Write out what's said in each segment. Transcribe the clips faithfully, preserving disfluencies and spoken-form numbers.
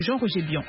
Jean-Roger Bion.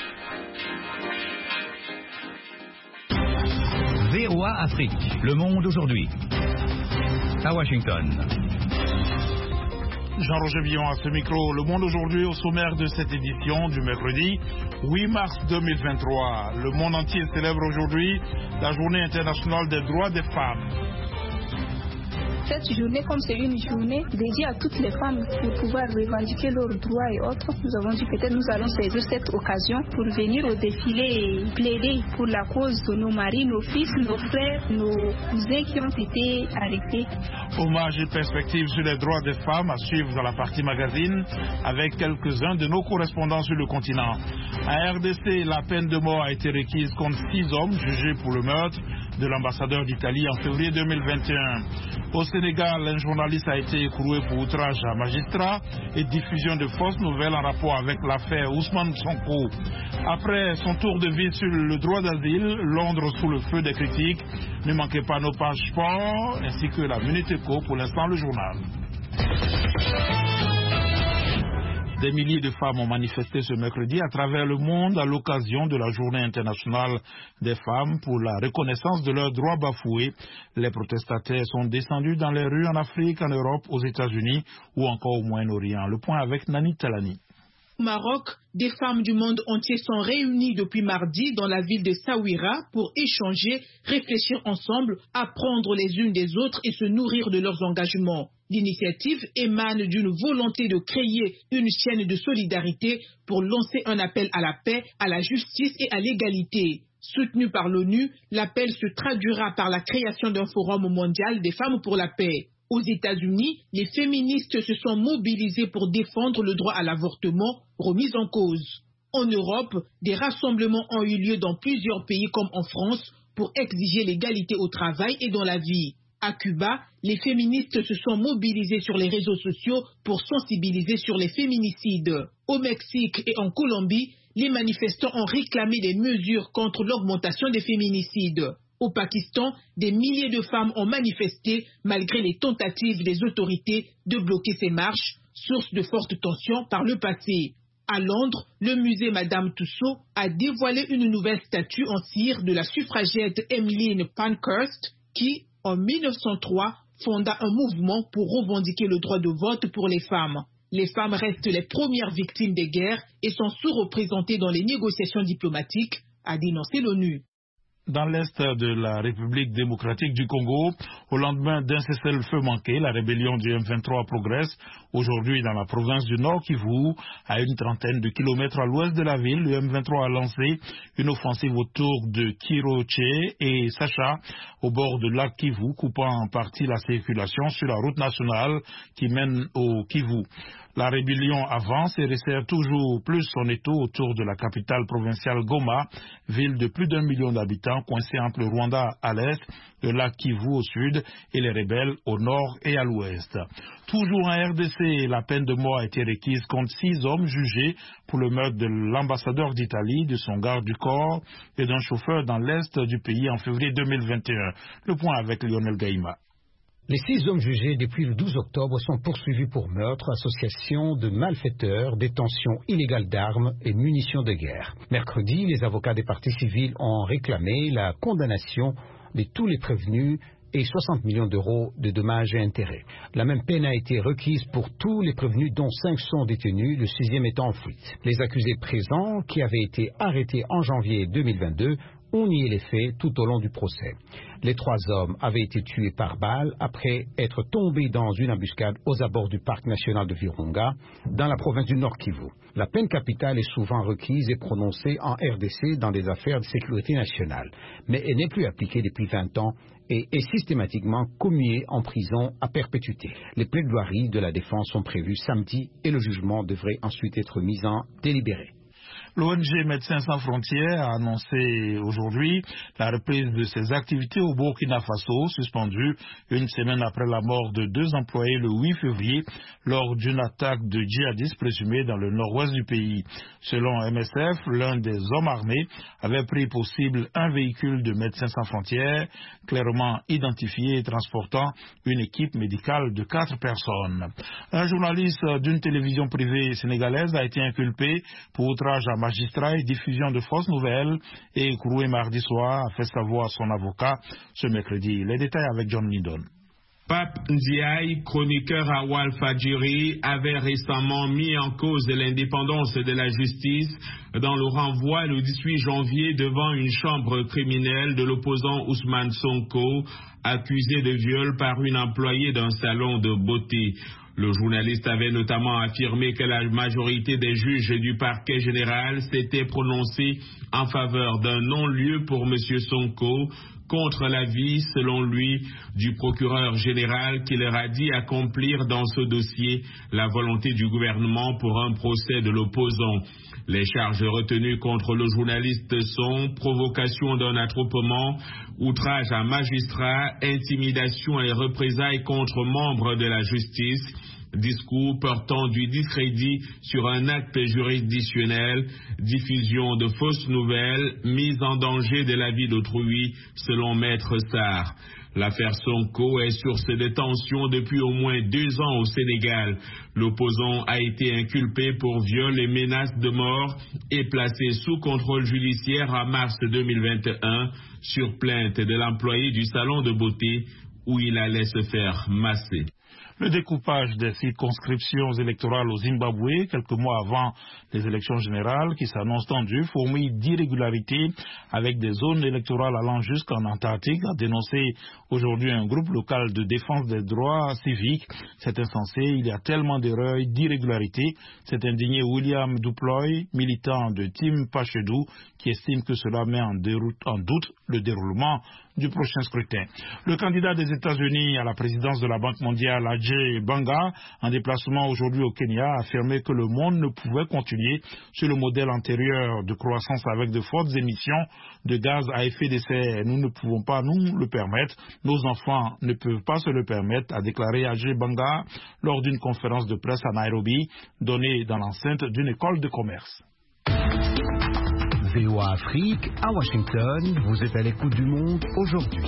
V O A Afrique, le monde aujourd'hui. À Washington. Jean-Roger Bion à ce micro. Le monde aujourd'hui au sommaire de cette édition du mercredi huit mars deux mille vingt-trois. Le monde entier célèbre aujourd'hui la journée internationale des droits des femmes. Cette journée, comme c'est une journée dédiée à toutes les femmes pour pouvoir revendiquer leurs droits et autres, nous avons dit peut-être nous allons saisir cette occasion pour venir au défilé et plaider pour la cause de nos maris, nos fils, nos frères, nos cousins qui ont été arrêtés. Hommage et perspectives sur les droits des femmes à suivre dans la partie magazine avec quelques-uns de nos correspondants sur le continent. À R D C, la peine de mort a été requise contre six hommes jugés pour le meurtre de l'ambassadeur d'Italie en février deux mille vingt et un. Au Sénégal, un journaliste a été écroué pour outrage à magistrat et diffusion de fausses nouvelles en rapport avec l'affaire Ousmane Sonko. Après son tour de vie sur le droit d'asile, Londres sous le feu des critiques. Ne manquez pas nos pages sport ainsi que la Minute Éco, pour l'instant le journal. Des milliers de femmes ont manifesté ce mercredi à travers le monde à l'occasion de la Journée internationale des femmes pour la reconnaissance de leurs droits bafoués. Les protestataires sont descendus dans les rues en Afrique, en Europe, aux États-Unis ou encore au Moyen-Orient. Le point avec Nani Talani. Au Maroc, des femmes du monde entier sont réunies depuis mardi dans la ville de Saouira pour échanger, réfléchir ensemble, apprendre les unes des autres et se nourrir de leurs engagements. L'initiative émane d'une volonté de créer une chaîne de solidarité pour lancer un appel à la paix, à la justice et à l'égalité. Soutenu par l'ONU, l'appel se traduira par la création d'un forum mondial des femmes pour la paix. Aux États-Unis, les féministes se sont mobilisées pour défendre le droit à l'avortement, remis en cause. En Europe, des rassemblements ont eu lieu dans plusieurs pays comme en France pour exiger l'égalité au travail et dans la vie. À Cuba, les féministes se sont mobilisées sur les réseaux sociaux pour sensibiliser sur les féminicides. Au Mexique et en Colombie, les manifestants ont réclamé des mesures contre l'augmentation des féminicides. Au Pakistan, des milliers de femmes ont manifesté malgré les tentatives des autorités de bloquer ces marches, source de fortes tensions par le passé. À Londres, le musée Madame Tussauds a dévoilé une nouvelle statue en cire de la suffragette Emmeline Pankhurst qui, en mille neuf cent trois, fonda un mouvement pour revendiquer le droit de vote pour les femmes. Les femmes restent les premières victimes des guerres et sont sous-représentées dans les négociations diplomatiques, a dénoncé l'ONU. Dans l'est de la République démocratique du Congo, au lendemain d'un cessez-le-feu manqué, la rébellion du M vingt-trois progresse. Aujourd'hui, dans la province du Nord Kivu, à une trentaine de kilomètres à l'ouest de la ville, le M vingt-trois a lancé une offensive autour de Kiroche et Sacha, au bord de lac Kivu, coupant en partie la circulation sur la route nationale qui mène au Kivu. La rébellion avance et resserre toujours plus son étau autour de la capitale provinciale Goma, ville de plus d'un million d'habitants coincée entre le Rwanda à l'est, le lac Kivu au sud et les rebelles au nord et à l'ouest. Toujours en R D C, la peine de mort a été requise contre six hommes jugés pour le meurtre de l'ambassadeur d'Italie, de son garde du corps et d'un chauffeur dans l'est du pays en février deux mille vingt et un. Le point avec Lionel Gaïma. Les six hommes jugés depuis le douze octobre sont poursuivis pour meurtre, association de malfaiteurs, détention illégale d'armes et munitions de guerre. Mercredi, les avocats des parties civiles ont réclamé la condamnation de tous les prévenus et soixante millions d'euros de dommages et intérêts. La même peine a été requise pour tous les prévenus dont cinq sont détenus, le sixième étant en fuite. Les accusés présents, qui avaient été arrêtés en janvier deux mille vingt-deux, ont nié les faits tout au long du procès. Les trois hommes avaient été tués par balle après être tombés dans une embuscade aux abords du parc national de Virunga, dans la province du Nord Kivu. La peine capitale est souvent requise et prononcée en R D C dans des affaires de sécurité nationale, mais elle n'est plus appliquée depuis vingt ans et est systématiquement commuée en prison à perpétuité. Les plaidoiries de la défense sont prévues samedi et le jugement devrait ensuite être mis en délibéré. L'O N G Médecins sans frontières a annoncé aujourd'hui la reprise de ses activités au Burkina Faso, suspendues une semaine après la mort de deux employés le huit février lors d'une attaque de djihadistes présumés dans le nord-ouest du pays. Selon M S F, l'un des hommes armés avait pris pour cible un véhicule de Médecins sans frontières, clairement identifié et transportant une équipe médicale de quatre personnes. Un journaliste d'une télévision privée sénégalaise a été inculpé pour outrage à magistrat et diffusion de fausses nouvelles et écroué mardi soir, a fait savoir son avocat ce mercredi. Les détails avec John Lindon. Pape Ndiaye, chroniqueur à Walfadjri, avait récemment mis en cause l'indépendance de la justice dans le renvoi le dix-huit janvier devant une chambre criminelle de l'opposant Ousmane Sonko, accusé de viol par une employée d'un salon de beauté. Le journaliste avait notamment affirmé que la majorité des juges du parquet général s'était prononcée en faveur d'un non-lieu pour M. Sonko, contre l'avis, selon lui, du procureur général qui leur a dit accomplir dans ce dossier la volonté du gouvernement pour un procès de l'opposant. Les charges retenues contre le journaliste sont provocation d'un attroupement, outrage à magistrat, intimidation et représailles contre membres de la justice, discours portant du discrédit sur un acte juridictionnel, diffusion de fausses nouvelles, mise en danger de la vie d'autrui, selon Maître Sarr. L'affaire Sonko est source de tensions depuis au moins deux ans au Sénégal. L'opposant a été inculpé pour viol et menaces de mort et placé sous contrôle judiciaire en mars deux mille vingt et un sur plainte de l'employé du salon de beauté où il allait se faire masser. Le découpage des circonscriptions électorales au Zimbabwe, quelques mois avant les élections générales qui s'annoncent tendues, fourmille d'irrégularités avec des zones électorales allant jusqu'en Antarctique, a dénoncé aujourd'hui un groupe local de défense des droits civiques. C'est insensé, il y a tellement d'erreurs et d'irrégularités. C'est indigné William Duploy, militant de Team Pachedou, qui estime que cela met en, en doute le déroulement du prochain scrutin. Le candidat des États-Unis à la présidence de la Banque mondiale, Ajay Banga, en déplacement aujourd'hui au Kenya, a affirmé que le monde ne pouvait continuer sur le modèle antérieur de croissance avec de fortes émissions de gaz à effet de serre. Nous ne pouvons pas nous le permettre. Nos enfants ne peuvent pas se le permettre, a déclaré Ajay Banga lors d'une conférence de presse à Nairobi, donnée dans l'enceinte d'une école de commerce. V O A Afrique, à Washington, vous êtes à l'écoute du monde aujourd'hui.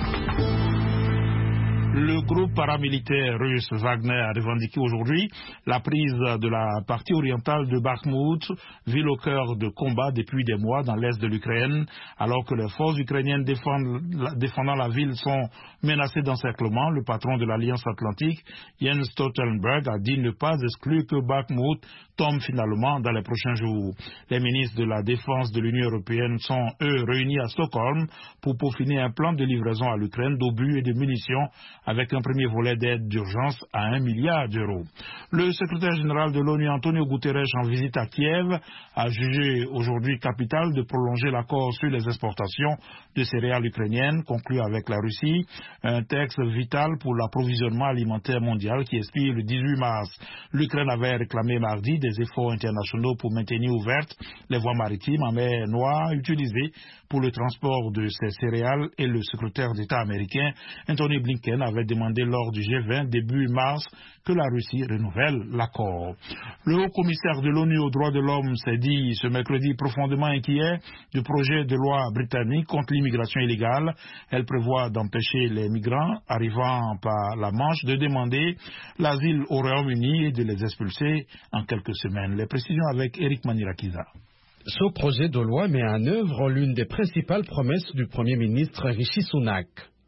Le groupe paramilitaire russe Wagner a revendiqué aujourd'hui la prise de la partie orientale de Bakhmout, ville au cœur de combat depuis des mois dans l'est de l'Ukraine, alors que les forces ukrainiennes défendent, défendant la ville sont menacées d'encerclement. Le patron de l'Alliance Atlantique, Jens Stoltenberg, a dit ne pas exclure que Bakhmout tombe finalement dans les prochains jours. Les ministres de la Défense de l'Union européenne sont, eux, réunis à Stockholm pour peaufiner un plan de livraison à l'Ukraine d'obus et de munitions avec un premier volet d'aide d'urgence à un milliard d'euros. Le secrétaire général de l'ONU, Antonio Guterres, en visite à Kiev, a jugé aujourd'hui capital de prolonger l'accord sur les exportations de céréales ukrainiennes conclu avec la Russie, un texte vital pour l'approvisionnement alimentaire mondial qui expire le dix-huit mars. L'Ukraine avait réclamé mardi des efforts internationaux pour maintenir ouvertes les voies maritimes en mer Noire utilisées pour le transport de ces céréales et le secrétaire d'État américain Anthony Blinken avait demandé lors du G vingt début mars que la Russie renouvelle l'accord. Le haut commissaire de l'ONU aux droits de l'homme s'est dit ce mercredi profondément inquiet du projet de loi britannique contre l'immigration illégale. Elle prévoit d'empêcher les migrants arrivant par la Manche de demander l'asile au Royaume-Uni et de les expulser en quelques semaines. Les précisions avec Eric Manirakiza. Ce projet de loi met en œuvre l'une des principales promesses du Premier ministre Rishi Sunak.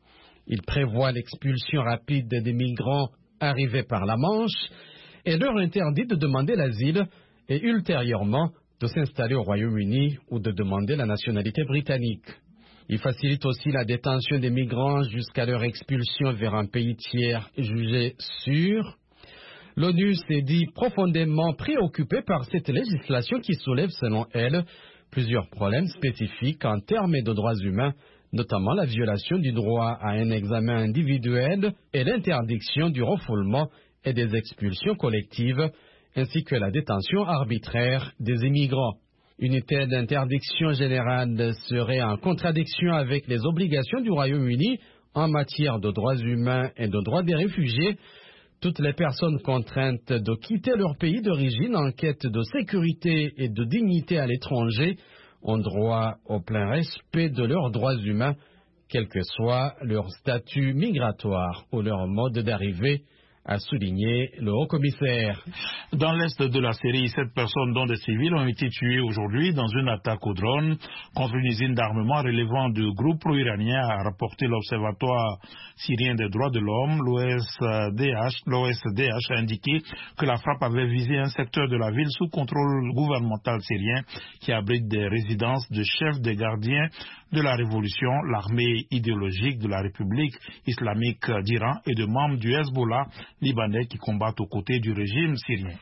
Il prévoit l'expulsion rapide des migrants arrivés par la Manche et leur interdit de demander l'asile et ultérieurement de s'installer au Royaume-Uni ou de demander la nationalité britannique. Il facilite aussi la détention des migrants jusqu'à leur expulsion vers un pays tiers jugé sûr. L'ONU s'est dit profondément préoccupée par cette législation qui soulève, selon elle, plusieurs problèmes spécifiques en termes de droits humains, notamment la violation du droit à un examen individuel et l'interdiction du refoulement et des expulsions collectives, ainsi que la détention arbitraire des immigrants. Une telle interdiction générale serait en contradiction avec les obligations du Royaume-Uni en matière de droits humains et de droits des réfugiés. Toutes les personnes contraintes de quitter leur pays d'origine en quête de sécurité et de dignité à l'étranger ont droit au plein respect de leurs droits humains, quel que soit leur statut migratoire ou leur mode d'arrivée, a souligné le haut-commissaire. Dans l'est de la Syrie, sept personnes dont des civils ont été tuées aujourd'hui dans une attaque au drone contre une usine d'armement relevant du groupe pro-iranien, a rapporté l'Observatoire syrien des droits de l'homme. L'O S D H, l'O S D H a indiqué que la frappe avait visé un secteur de la ville sous contrôle gouvernemental syrien qui abrite des résidences de chefs des gardiens de la révolution, l'armée idéologique de la République islamique d'Iran et de membres du Hezbollah libanais qui combattent aux côtés du régime syrien.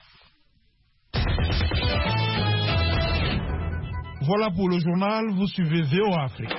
Voilà pour le journal, vous suivez V O Afrique.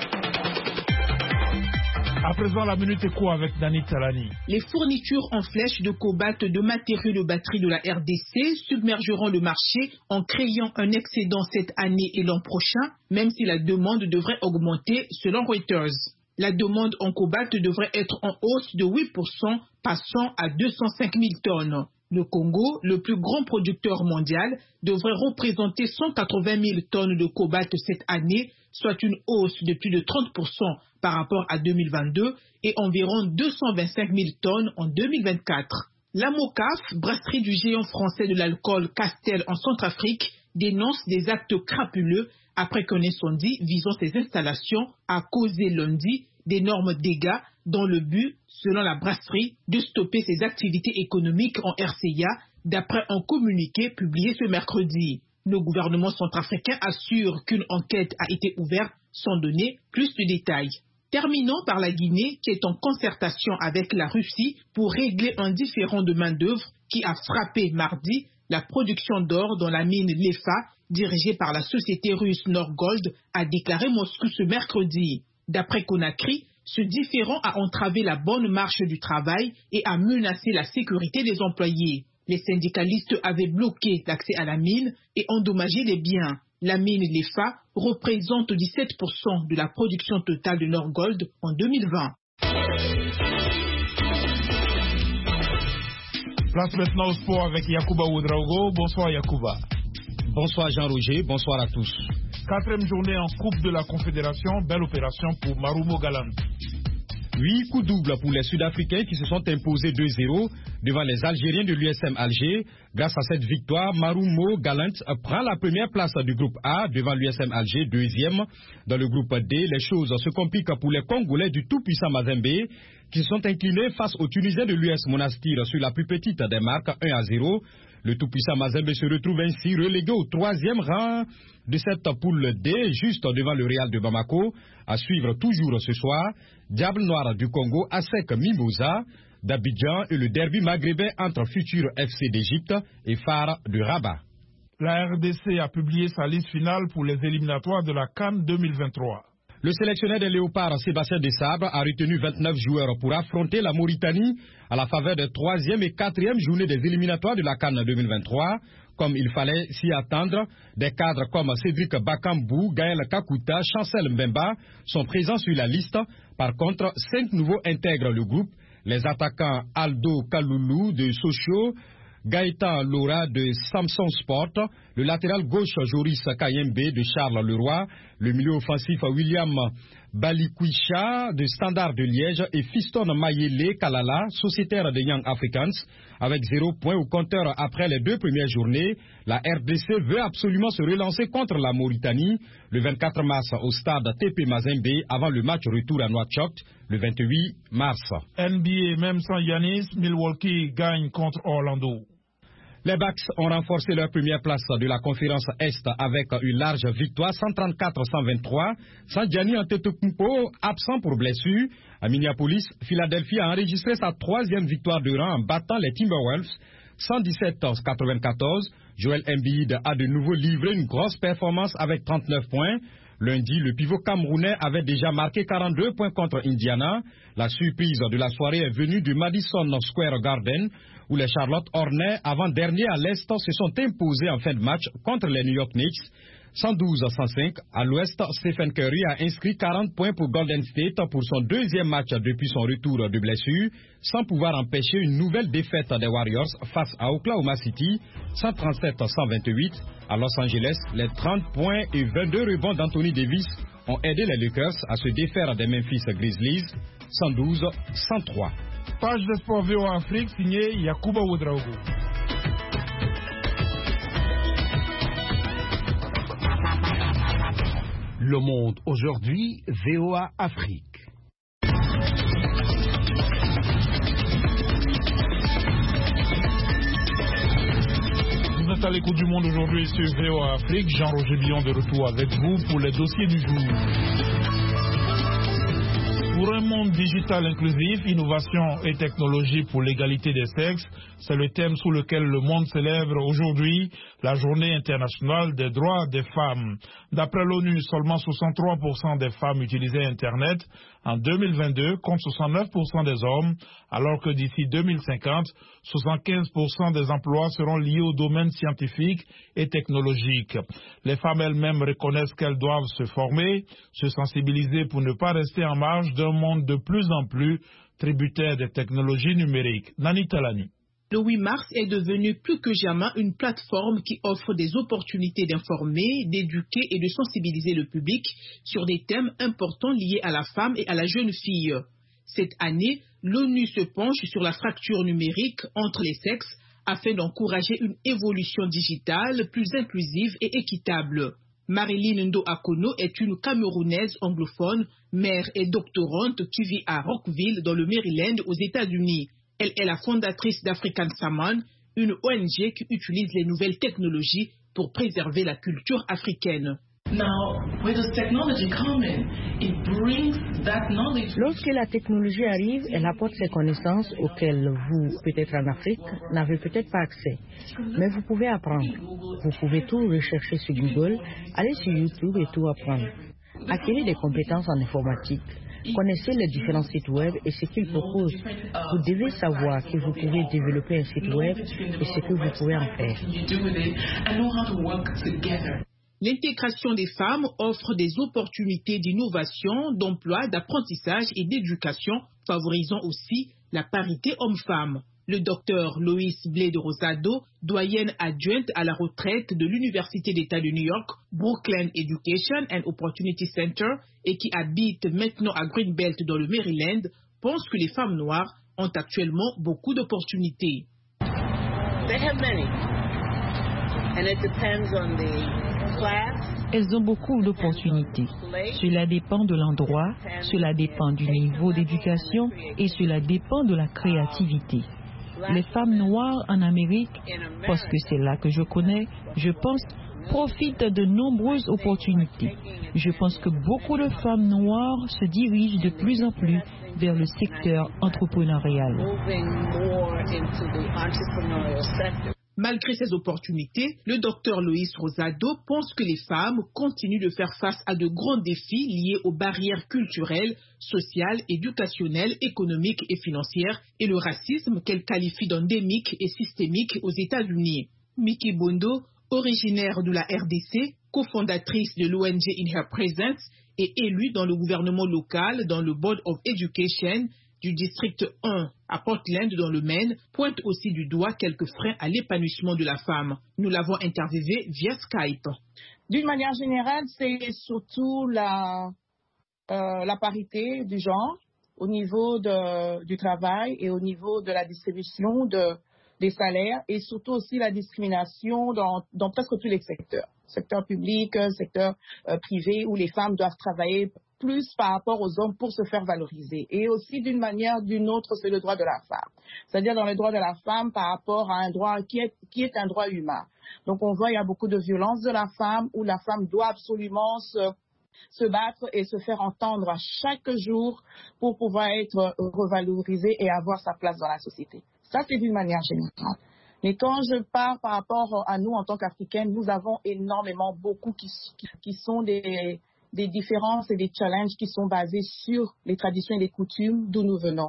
À présent, la Minute Éco avec Dani Talani. Les fournitures en flèche de cobalt de matériaux de batterie de la R D C submergeront le marché en créant un excédent cette année et l'an prochain, même si la demande devrait augmenter selon Reuters. La demande en cobalt devrait être en hausse de huit pour cent, passant à deux cent cinq mille tonnes. Le Congo, le plus grand producteur mondial, devrait représenter cent quatre-vingt mille tonnes de cobalt cette année, soit une hausse de plus de trente pour cent par rapport à deux mille vingt-deux et environ deux cent vingt-cinq mille tonnes en deux mille vingt-quatre. La MOCAF, brasserie du géant français de l'alcool Castel en Centrafrique, dénonce des actes crapuleux après qu'un incendie visant ses installations a causé lundi d'énormes dégâts dans le but, selon la brasserie, de stopper ses activités économiques en R C I A, d'après un communiqué publié ce mercredi. Le gouvernement centrafricain assure qu'une enquête a été ouverte sans donner plus de détails. Terminons par la Guinée, qui est en concertation avec la Russie pour régler un différend de main-d'œuvre qui a frappé mardi la production d'or dans la mine Lefa, dirigée par la société russe Norgold, a déclaré Moscou ce mercredi. D'après Conakry, ce différend a entravé la bonne marche du travail et a menacé la sécurité des employés. Les syndicalistes avaient bloqué l'accès à la mine et endommagé les biens. La mine Lefa représente dix-sept pour cent de la production totale de Norgold en deux mille vingt. Place maintenant au sport avec Yacouba Ouedraogo. Bonsoir Yacouba. Bonsoir Jean-Roger, bonsoir à tous. Quatrième journée en Coupe de la Confédération, belle opération pour Marumo Gallant. Huit coups doubles pour les Sud-Africains qui se sont imposés deux zéro devant les Algériens de l'U S M Alger. Grâce à cette victoire, Marumo Gallant prend la première place du groupe A devant l'U S M Alger, deuxième. Dans le groupe D, les choses se compliquent pour les Congolais du tout-puissant Mazembe qui se sont inclinés face aux Tunisiens de l'U S Monastir sur la plus petite des marques, un à zéro. Le tout-puissant Mazembe se retrouve ainsi relégué au troisième rang de cette poule D, juste devant le Real de Bamako. À suivre toujours ce soir, Diable Noir du Congo, A S E C Mimosa d'Abidjan et le derby maghrébin entre Futur F C d'Égypte et Phare de Rabat. La R D C a publié sa liste finale pour les éliminatoires de la CAN deux mille vingt-trois. Le sélectionneur des Léopards, Sébastien Desabre, a retenu vingt-neuf joueurs pour affronter la Mauritanie à la faveur des troisième et quatrième journées des éliminatoires de la CAN deux mille vingt-trois. Comme il fallait s'y attendre, des cadres comme Cédric Bakambou, Gaël Kakuta, Chancel Mbemba sont présents sur la liste. Par contre, cinq nouveaux intègrent le groupe. Les attaquants Aldo Kaloulou de Sochaux, Gaëtan Laura de Samson Sport, le latéral gauche Joris Kayembe de Charles Leroy, le milieu offensif William Balikwisha de Standard de Liège et Fiston Mayele Kalala, sociétaire de Young Africans. Avec zéro point au compteur après les deux premières journées, la R D C veut absolument se relancer contre la Mauritanie le vingt-quatre mars au stade T P Mazembe avant le match retour à Nouakchott le vingt-huit mars. N B A, même sans Giannis, Milwaukee gagne contre Orlando. Les Bucks ont renforcé leur première place de la conférence Est avec une large victoire cent trente-quatre à cent vingt-trois. Sans Giannis Antetokounmpo, absent pour blessure. À Minneapolis, Philadelphie a enregistré sa troisième victoire de rang en battant les Timberwolves cent dix-sept à quatre-vingt-quatorze. Joel Embiid a de nouveau livré une grosse performance avec trente-neuf points. Lundi, le pivot camerounais avait déjà marqué quarante-deux points contre Indiana. La surprise de la soirée est venue du Madison Square Garden, où les Charlotte Hornets, avant-derniers à l'Est, se sont imposés en fin de match contre les New York Knicks. cent douze à cent cinq, à l'ouest, Stephen Curry a inscrit quarante points pour Golden State pour son deuxième match depuis son retour de blessure, sans pouvoir empêcher une nouvelle défaite des Warriors face à Oklahoma City, cent trente-sept à cent vingt-huit. À Los Angeles, les trente points et vingt-deux rebonds d'Anthony Davis ont aidé les Lakers à se défaire des Memphis Grizzlies, cent douze à cent trois. Page de sport V O A Afrique, signé Yakuba Ouedraogo. Le Monde aujourd'hui, V O A Afrique. Vous êtes à l'écoute du Monde aujourd'hui sur V O A Afrique. Jean-Roger Billon de retour avec vous pour les dossiers du jour. Pour un monde digital inclusif, innovation et technologie pour l'égalité des sexes, c'est le thème sous lequel le monde célèbre aujourd'hui la journée internationale des droits des femmes. D'après l'ONU, seulement soixante-trois pour cent des femmes utilisaient Internet en deux mille vingt-deux contre soixante-neuf pour cent des hommes, alors que d'ici deux mille cinquante, soixante-quinze pour cent des emplois seront liés au domaine scientifique et technologique. Les femmes elles-mêmes reconnaissent qu'elles doivent se former, se sensibiliser pour ne pas rester en marge d'un monde de plus en plus tributaire des technologies numériques. Nani Talani. Le huit mars est devenu plus que jamais une plateforme qui offre des opportunités d'informer, d'éduquer et de sensibiliser le public sur des thèmes importants liés à la femme et à la jeune fille. Cette année, l'ONU se penche sur la fracture numérique entre les sexes afin d'encourager une évolution digitale plus inclusive et équitable. Marilyn Ndo Akono est une Camerounaise anglophone, mère et doctorante qui vit à Rockville dans le Maryland aux États-Unis. Elle est la fondatrice d'African Saman, une O N G qui utilise les nouvelles technologies pour préserver la culture africaine. Lorsque la technologie arrive, elle apporte ces connaissances auxquelles vous, peut-être en Afrique, n'avez peut-être pas accès. Mais vous pouvez apprendre. Vous pouvez tout rechercher sur Google, aller sur YouTube et tout apprendre. Acquérir des compétences en informatique. Connaissez les différents sites web et ce qu'ils proposent. Vous devez savoir que vous pouvez développer un site web et ce que vous pouvez en faire. L'intégration des femmes offre des opportunités d'innovation, d'emploi, d'apprentissage et d'éducation, favorisant aussi la parité homme-femme. Le docteur Lois Blade Rosado, doyenne adjointe à la retraite de l'Université d'État de New York, Brooklyn Education and Opportunity Center, et qui habite maintenant à Greenbelt dans le Maryland, pense que les femmes noires ont actuellement beaucoup d'opportunités. Elles ont beaucoup d'opportunités. Cela dépend de l'endroit, cela dépend du niveau d'éducation et cela dépend de la créativité. Les femmes noires en Amérique, parce que c'est là que je connais, je pense, profitent de nombreuses opportunités. Je pense que beaucoup de femmes noires se dirigent de plus en plus vers le secteur entrepreneurial. Malgré ces opportunités, le docteur Lois Rosado pense que les femmes continuent de faire face à de grands défis liés aux barrières culturelles, sociales, éducationnelles, économiques et financières et le racisme qu'elle qualifie d'endémique et systémique aux États-Unis. Miki Bondo, originaire de la R D C, cofondatrice de l'O N G In Her Presence et élue dans le gouvernement local dans le Board of Education du district un à Portland dans le Maine, pointe aussi du doigt quelques freins à l'épanouissement de la femme. Nous l'avons interviewée via Skype. D'une manière générale, c'est surtout la, euh, la parité du genre au niveau de, du travail et au niveau de la distribution de, des salaires et surtout aussi la discrimination dans, dans presque tous les secteurs. Secteur public, secteur euh, privé, où les femmes doivent travailler plus par rapport aux hommes pour se faire valoriser. Et aussi d'une manière ou d'une autre, c'est le droit de la femme. C'est-à-dire dans le droit de la femme par rapport à un droit qui est, qui est un droit humain. Donc on voit il y a beaucoup de violence de la femme où la femme doit absolument se, se battre et se faire entendre à chaque jour pour pouvoir être revalorisée et avoir sa place dans la société. Ça, c'est d'une manière générale. Mais quand je parle par rapport à nous en tant qu'Africaines, nous avons énormément beaucoup qui, qui, qui sont des, des différences et des challenges qui sont basés sur les traditions et les coutumes d'où nous venons.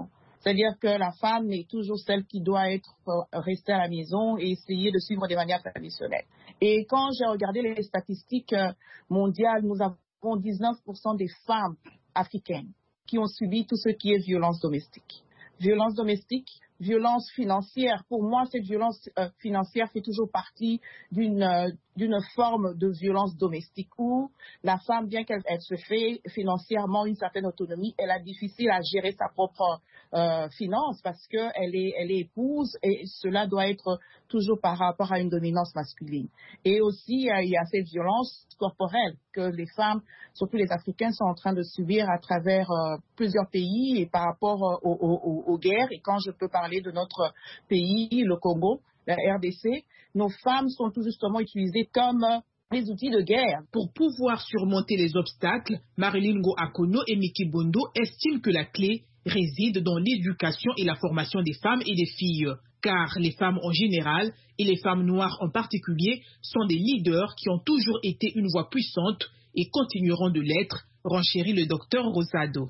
C'est-à-dire que la femme est toujours celle qui doit être restée à la maison et essayer de suivre des manières traditionnelles. Et quand j'ai regardé les statistiques mondiales, nous avons dix-neuf pour cent des femmes africaines qui ont subi tout ce qui est violence domestique. Violence domestique, violence financière. Pour moi, cette violence euh, financière fait toujours partie d'une euh, d'une forme de violence domestique où la femme, bien qu'elle elle se fait financièrement une certaine autonomie, elle a difficile à gérer sa propre euh, finance parce qu'elle est, elle est épouse et cela doit être toujours par rapport à une dominance masculine. Et aussi, euh, il y a cette violence corporelle que les femmes, surtout les Africains, sont en train de subir à travers euh, plusieurs pays et par rapport euh, aux, aux, aux guerres. Et quand je peux parler de notre pays, le Congo, la R D C, nos femmes sont tout justement utilisées comme des outils de guerre. Pour pouvoir surmonter les obstacles, Marilyn Ngo-Akono et Miki Bondo estiment que la clé réside dans l'éducation et la formation des femmes et des filles. Car les femmes en général, et les femmes noires en particulier, sont des leaders qui ont toujours été une voix puissante et continueront de l'être, renchérit le docteur Rosado.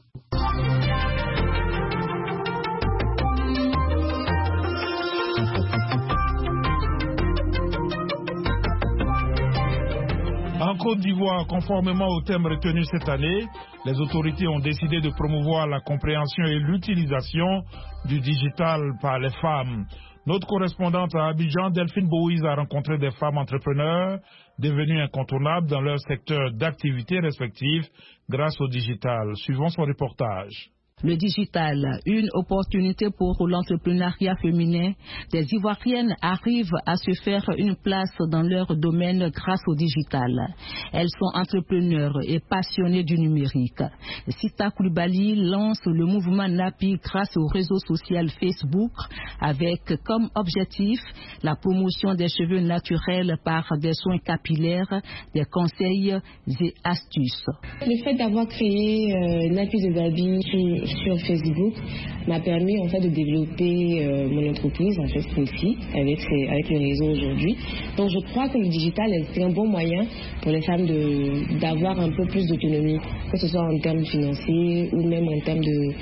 En Côte d'Ivoire, conformément au thème retenu cette année, les autorités ont décidé de promouvoir la compréhension et l'utilisation du digital par les femmes. Notre correspondante à Abidjan, Delphine Bouise, a rencontré des femmes entrepreneurs devenues incontournables dans leur secteur d'activité respectif grâce au digital. Suivons son reportage. Le digital, une opportunité pour l'entrepreneuriat féminin. Des Ivoiriennes arrivent à se faire une place dans leur domaine grâce au digital. Elles sont entrepreneurs et passionnées du numérique. Sita Koulibaly lance le mouvement Napi grâce au réseau social Facebook avec comme objectif la promotion des cheveux naturels par des soins capillaires, des conseils et astuces. Le fait d'avoir créé euh, Napi de Babi sur sur Facebook m'a permis en fait de développer euh, mon entreprise en fait aussi avec ces, avec les réseaux aujourd'hui. Donc je crois que le digital est un bon moyen pour les femmes de d'avoir un peu plus d'autonomie, que ce soit en termes financiers ou même en termes de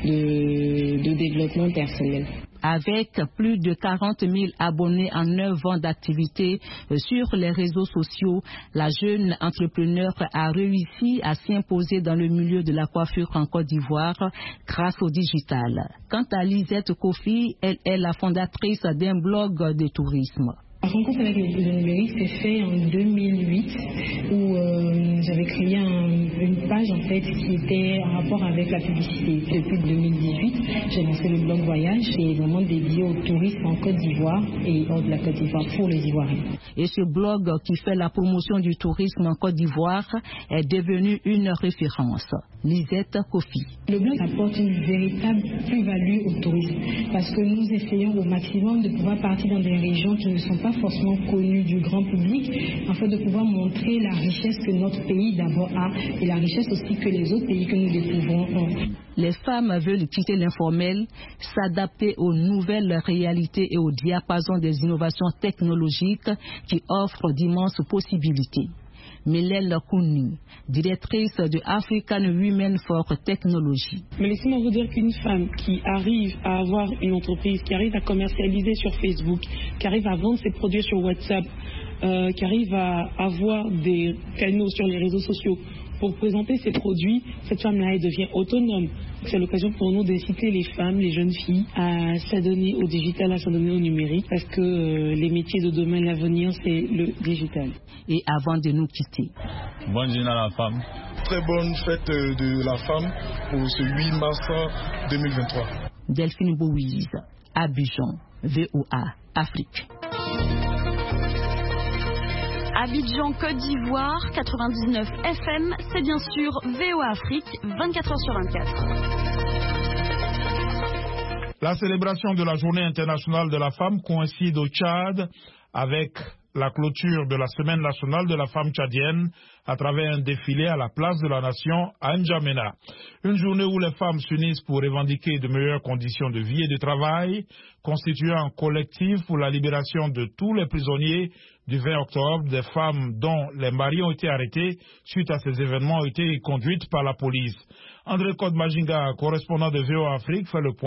de, de développement personnel. Avec plus de quarante mille abonnés en neuf ans d'activité sur les réseaux sociaux, la jeune entrepreneur a réussi à s'imposer dans le milieu de la coiffure en Côte d'Ivoire grâce au digital. Quant à Lisette Kofi, elle est la fondatrice d'un blog de tourisme. La rencontre avec le numérique s'est fait en deux mille huit où euh, j'avais créé un, une page en fait qui était en rapport avec la publicité. Depuis deux mille dix-huit, j'ai lancé le blog Voyage qui est vraiment dédié au tourisme en Côte d'Ivoire et hors de la Côte d'Ivoire pour les Ivoiriens. Et ce blog qui fait la promotion du tourisme en Côte d'Ivoire est devenu une référence. Lisette Kofi. Le blog apporte une véritable plus-value au tourisme parce que nous essayons au maximum de pouvoir partir dans des régions qui ne sont pas forcément connues du grand public, afin de pouvoir montrer la richesse que notre pays d'abord a et la richesse aussi que les autres pays que nous découvrons ont. Les femmes veulent quitter l'informel, s'adapter aux nouvelles réalités et au diapason des innovations technologiques qui offrent d'immenses possibilités. Mélène Kouni, directrice de African Women for Technology. Mais laissez-moi vous dire qu'une femme qui arrive à avoir une entreprise, qui arrive à commercialiser sur Facebook, qui arrive à vendre ses produits sur WhatsApp, euh, qui arrive à avoir des canaux sur les réseaux sociaux pour présenter ses produits, cette femme-là, elle devient autonome. C'est l'occasion pour nous d'inciter les femmes, les jeunes filles à s'adonner au digital, à s'adonner au numérique, parce que euh, les métiers de demain, l'avenir, c'est le digital. Et avant de nous quitter. Bonne journée à la femme. Très bonne fête de la femme pour ce huit mars deux mille vingt-trois. Delphine Bouise, Abidjan, V O A, Afrique. Abidjan, Côte d'Ivoire, quatre-vingt-dix-neuf F M, c'est bien sûr V O A Afrique, vingt-quatre heures sur vingt-quatre. La célébration de la Journée internationale de la femme coïncide au Tchad avec la clôture de la Semaine nationale de la femme tchadienne à travers un défilé à la place de la nation à N'Djamena. Une journée où les femmes s'unissent pour revendiquer de meilleures conditions de vie et de travail, constituant un collectif pour la libération de tous les prisonniers du vingt octobre. Des femmes dont les maris ont été arrêtés suite à ces événements ont été conduites par la police. André Code Majinga, correspondant de V O A Afrique, fait le point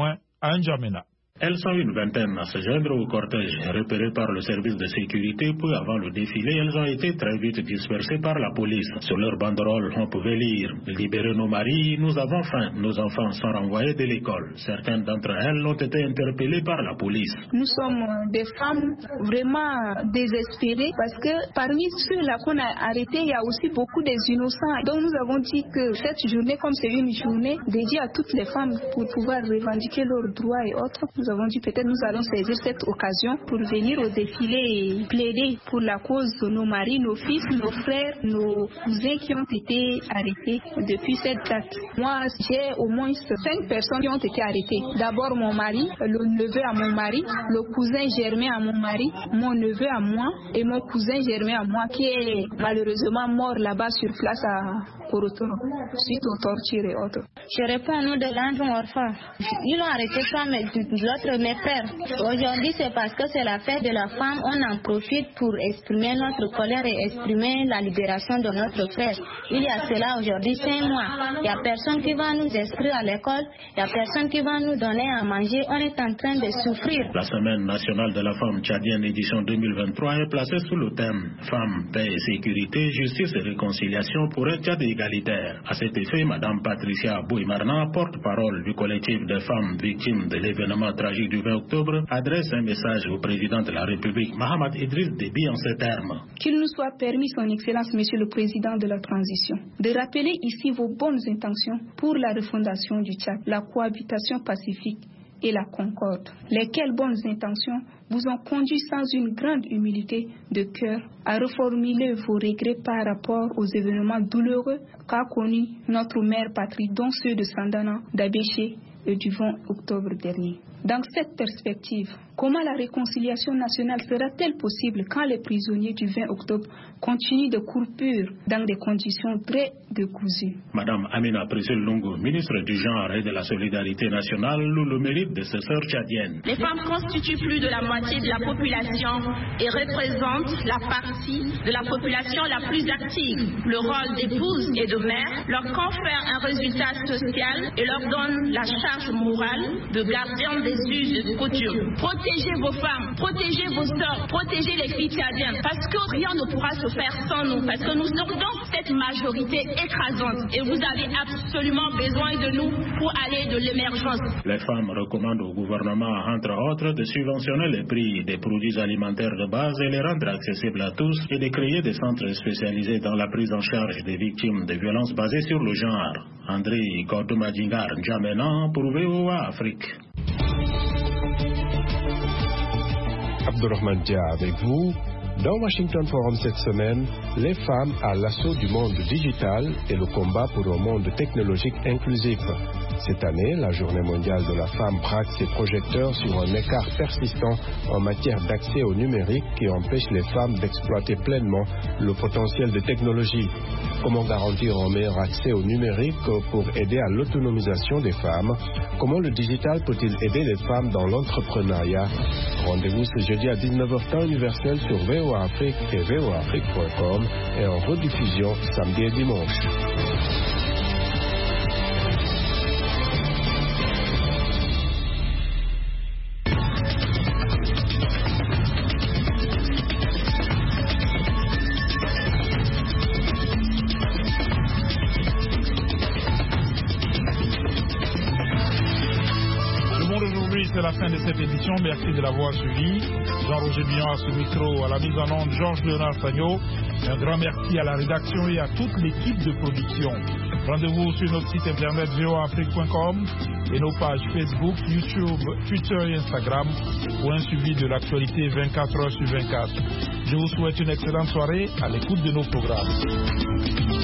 à N'Djamena. Elles sont une vingtaine à se joindre au cortège repéré par le service de sécurité. Peu avant le défilé, elles ont été très vite dispersées par la police. Sur leur banderole, on pouvait lire « Libérez nos maris, nous avons faim, nos enfants sont renvoyés de l'école ». Certaines d'entre elles ont été interpellées par la police. Nous sommes des femmes vraiment désespérées parce que parmi ceux-là qu'on a arrêtés, il y a aussi beaucoup des innocents. Donc nous avons dit que cette journée, comme c'est une journée dédiée à toutes les femmes pour pouvoir revendiquer leurs droits et autres, nous avons dit peut-être nous allons saisir cette occasion pour venir au défilé et plaider pour la cause de nos maris, nos fils, nos frères, nos cousins qui ont été arrêtés depuis cette date. Moi, j'ai au moins cinq personnes qui ont été arrêtées. D'abord mon mari, le neveu à mon mari, le cousin germain à mon mari, mon neveu à moi et mon cousin germain à moi qui est malheureusement mort là-bas sur place à Korotoro suite aux tortures et autres. Je réponds au nom de l'enfant orphelin. Ils l'ont arrêté ça, mais l'autre, mes frères. Aujourd'hui, c'est parce que c'est la fête de la femme. On en profite pour exprimer notre colère et exprimer la libération de notre frère. Il y a cela aujourd'hui cinq mois. Il n'y a personne qui va nous inscrire à l'école. Il n'y a personne qui va nous donner à manger. On est en train de souffrir. La Semaine nationale de la femme tchadienne édition deux mille vingt-trois est placée sous le thème Femmes, paix et sécurité, justice et réconciliation pour un Tchad égalitaire. À cet effet, Madame Patricia Bouimarna, porte-parole du collectif des femmes victimes de l'événement tragique du vingt octobre, adresse un message au président de la République, Mahamat Idriss Déby, en ces termes. Qu'il nous soit permis, son Excellence, Monsieur le Président de la Transition, de rappeler ici vos bonnes intentions pour la refondation du Tchad, la cohabitation pacifique et la concorde. Lesquelles bonnes intentions vous ont conduit sans une grande humilité de cœur à reformuler vos regrets par rapport aux événements douloureux qu'a connus notre mère patrie, dont ceux de Sandana, d'Abéché et du vingt octobre dernier. Dans cette perspective, comment la réconciliation nationale sera-t-elle possible quand les prisonniers du vingt octobre continuent de croupir dans des conditions très décousues? Madame Amina Priscille Lungu, ministre du Genre et de la Solidarité nationale, loue le mérite de ses sœurs tchadiennes. Les femmes constituent plus de la moitié de la population et représentent la partie de la population la plus active. Le rôle d'épouse et de mère leur confère un résultat social et leur donne la charge morale de gardien des us et coutumes. Protégez vos femmes, protégez vos sœurs, protégez les filles tchadiennes, parce que rien ne pourra se faire sans nous, parce que nous portons cette majorité écrasante et vous avez absolument besoin de nous pour aller de l'émergence. Les femmes recommandent au gouvernement, entre autres, de subventionner les prix des produits alimentaires de base et les rendre accessibles à tous et de créer des centres spécialisés dans la prise en charge des victimes de violences basées sur le genre. André Kordomadingar N'Djamena pour V O A Afrique. Abdurrahman Dia avec vous. Dans Washington Forum cette semaine, les femmes à l'assaut du monde digital et le combat pour un monde technologique inclusif. Cette année, la Journée mondiale de la femme braque ses projecteurs sur un écart persistant en matière d'accès au numérique qui empêche les femmes d'exploiter pleinement le potentiel de technologie. Comment garantir un meilleur accès au numérique pour aider à l'autonomisation des femmes? Comment le digital peut-il aider les femmes dans l'entrepreneuriat? Rendez-vous ce jeudi à dix-neuf heures temps universel sur V O A Afrique et V O A Afrique point com et en rediffusion samedi et dimanche. C'est la fin de cette édition. Merci de l'avoir suivi. Jean-Roger Billon à ce micro, à la mise en onde, Georges Léonard Sagno. Un grand merci à la rédaction et à toute l'équipe de production. Rendez-vous sur notre site internet V O A Afrique point com et nos pages Facebook, YouTube, Twitter et Instagram pour un suivi de l'actualité vingt-quatre heures sur vingt-quatre. Je vous souhaite une excellente soirée à l'écoute de nos programmes.